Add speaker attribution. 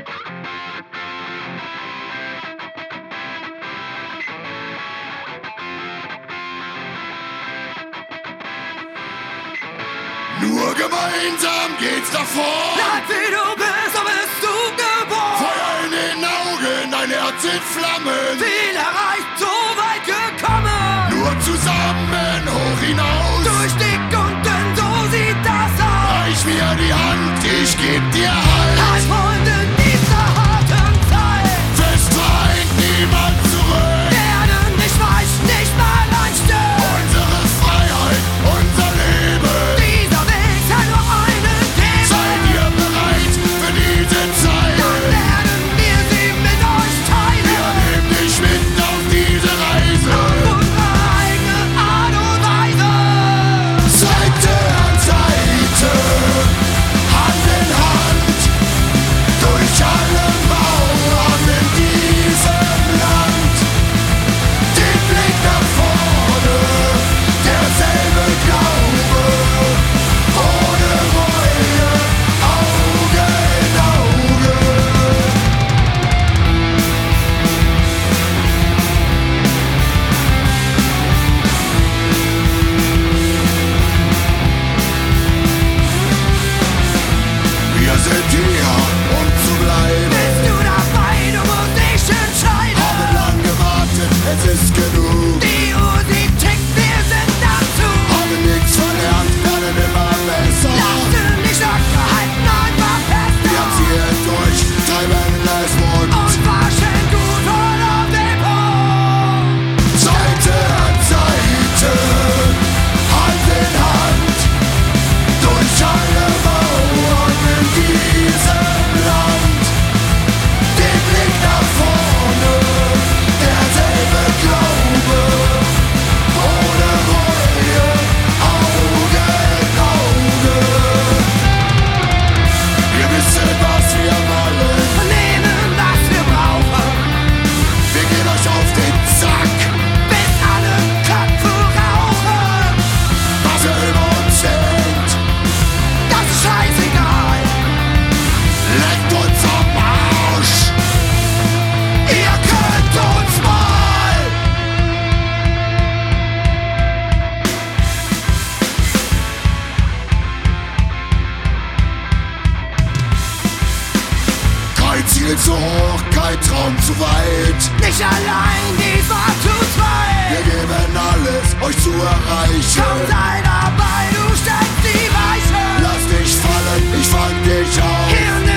Speaker 1: Nur gemeinsam geht's nach vorn.
Speaker 2: Bleib wie du bist, so bist du geboren.
Speaker 1: Feuer in den Augen, dein Herz in Flammen.
Speaker 2: Viel erreicht, so weit gekommen.
Speaker 1: Nur zusammen hoch hinaus.
Speaker 2: Durch dick und dünn, so sieht das aus.
Speaker 1: Reich mir die Hand, ich geb dir Halt.
Speaker 2: Als Freund in dieser harten Zeit.
Speaker 1: Fest vereint, niemand zurück.
Speaker 2: Werden nicht weich, nicht mal ein Stück.
Speaker 1: Unsere Freiheit, unser Leben.
Speaker 2: Dieser Weg kann nur einen geben.
Speaker 1: Seid ihr bereit für diese Zeit?
Speaker 2: Dann werden wir sie mit euch teilen.
Speaker 1: Wir nehmen dich mit auf diese Reise.
Speaker 2: Auf unsere eigene Art und Weise.
Speaker 1: Seite an Seite, Hand in Hand, durch alle Mauern in diesem Land. Den Blick nach vorne, derselbe Glaube, ohne Reue, Auge in Auge. Wir sind hier, um zu bleiben.
Speaker 2: Bist du dabei, du musst dich entscheiden.
Speaker 1: Haben lang gewartet, es ist genug.
Speaker 2: Die Uhr, sie tickt, wir sind dazu.
Speaker 1: Haben nichts verlernt, werden immer besser.
Speaker 2: Lassen nicht locker, halten einfach fest.
Speaker 1: Wir ziehen durch, treiben es rund.
Speaker 2: Und waschen gut und auf den Punkt.
Speaker 1: Seite an Seite, Hand in Hand, durch alle Mauern in diesem Land. Den Blick nach vorne, derselbe Glaube, ohne Reue, Auge in Auge. Wir wissen, was wir wollen,
Speaker 2: Und nehmen, was wir brauchen.
Speaker 1: wir gehen euch auf den Sack.
Speaker 2: Bis alle Köpfe rauchen.
Speaker 1: Was ihr über uns denkt,
Speaker 2: Das ist scheißegal.
Speaker 1: leckt uns am Arsch. Ihr könnt uns mal. Kein Ziel zu hoch, kein Traum zu weit.
Speaker 2: Nicht allein, diesmal zu zweit.
Speaker 1: Wir geben alles, euch zu erreichen.
Speaker 2: Komm, sei dabei, du stellst die Weiche.
Speaker 1: Lass dich fallen, ich fang dich auf.
Speaker 2: Hier